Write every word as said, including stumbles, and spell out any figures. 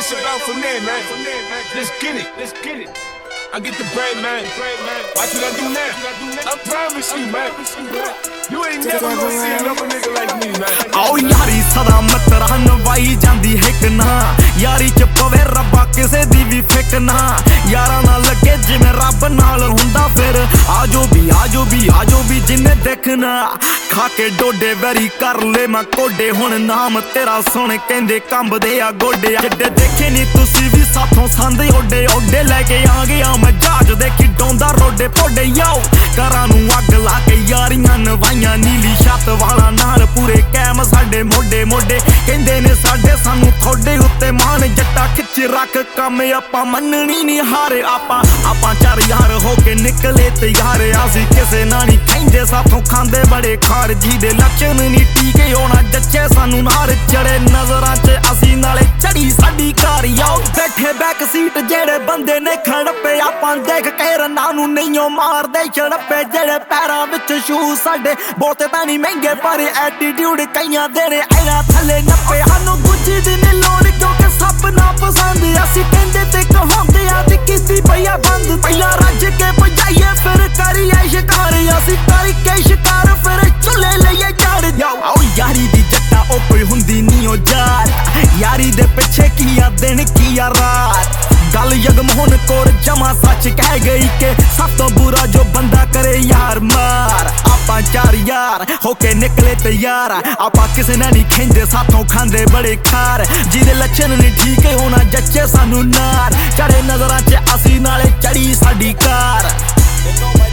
what's about from there, man. Let's get it, let's get it. I get the bread, man. Watch what I do now. I promise you, man. You ain't never gonna see another nigga like me, man. आओ यारी सदा मित्र नवाई जांदी हिक ना यारी च पवे रब्बा किसे दी भी फिक ना यारा ना लगे जिवें रब नाल हुंदा फिर आजो भी आजो भी आजो भी जिन्ने देखना खा के डोडे वैरी कर ले मैं कोडे हुण नाम तेरा सुन कहंदे कंबदे आ गोडे जिड्डे देखे नी तुसी भी साथों संदे ओडे ओडे लेके आ गया मैं जहाज देखी डोंदा रोडे पोडे याओ घरां नूं अग ला के यारियां नवाइयां नीली छत वाला नाल पूरे कैम साडे मोडे मोडे कहंदे ने साडे सानू थोड़े उत्ते मान जट्टा खिच रख कम आपां मननी नी हारे आपां आपां चार यार हो के निकले तैयार असी किसे ना नी खैंदे साथों खांदे बड़े खार जी दे लक्षण नी टीके होना जच्चे सानू नार चढ़े नजरां च असी नाले चढ़ी साडी कार याओ बैठे बैक सीट जेड़े बंदे ने खड़पे आपां देख के रन्ना नू नहींओ मार दे छड़पे जेड़े पैरां विच शू साडे बहुते तां नी महंगे पर एटीट्यूड कईयां दे ने ऐना थल्ले नप्पे सानू गुज्जी दी नी लोड़ क्योंकि सब ना पसंद असी कहंदे ते कहांदे आ ते किसी पईया बंद पहला रज के बजाइए फिर करिए शिकार असी करके शिकार फिर चुले लइए चढ़ जाओ आओ यारी दी जट्टा ओ कोई हुंदी नी ओ जार यारी दे पिछे किया दिन किया रात गल जगमोहन कौर जमा सच कह गई के सब तो बुरा जो बंदा करे यार मार आपां चार यार होके निकले तैयार आपां किसे ना नी खिंदे साथों खांदे बड़े खार जिदे लक्षण नी ठीक होना जच्चे सानू नार चढ़े नजरां च असी नाले चढ़ी साडी कार।